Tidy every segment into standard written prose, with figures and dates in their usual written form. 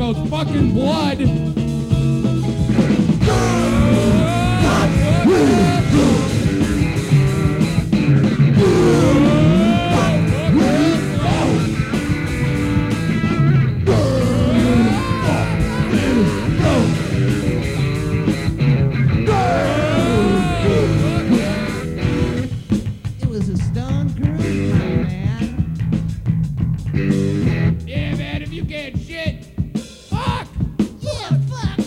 goes fucking blood. It was a stone groove, my man. Yeah, man, if you can't shit, fuck! Yeah, fuck.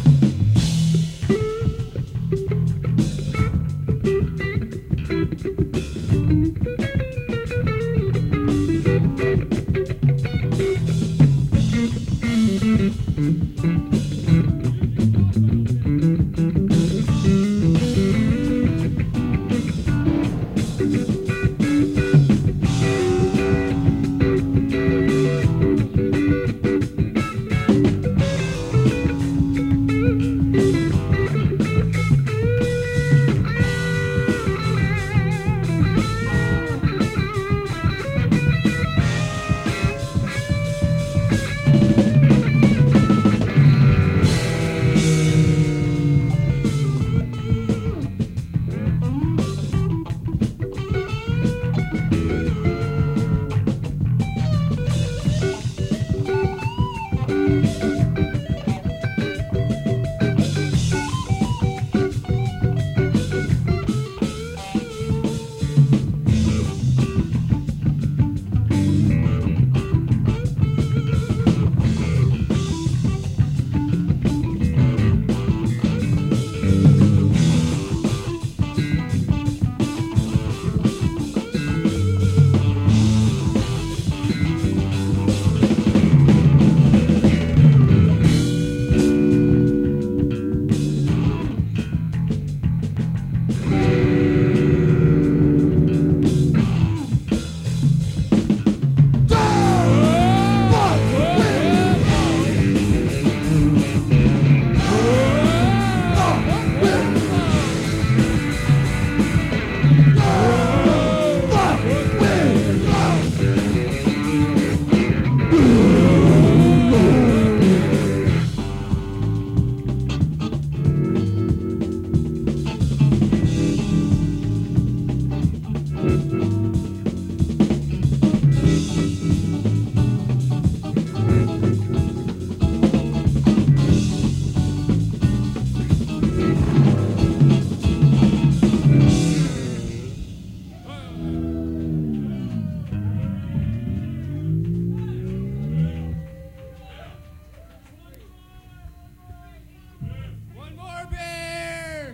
One more beer!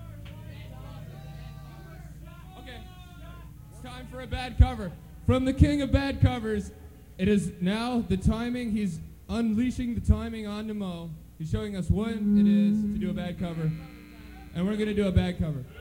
Okay, it's time for a bad cover. From the king of bad covers, it is now the timing. He's unleashing the timing onto Mo. He's showing us when it is to do a bad cover. And we're going to do a bad cover.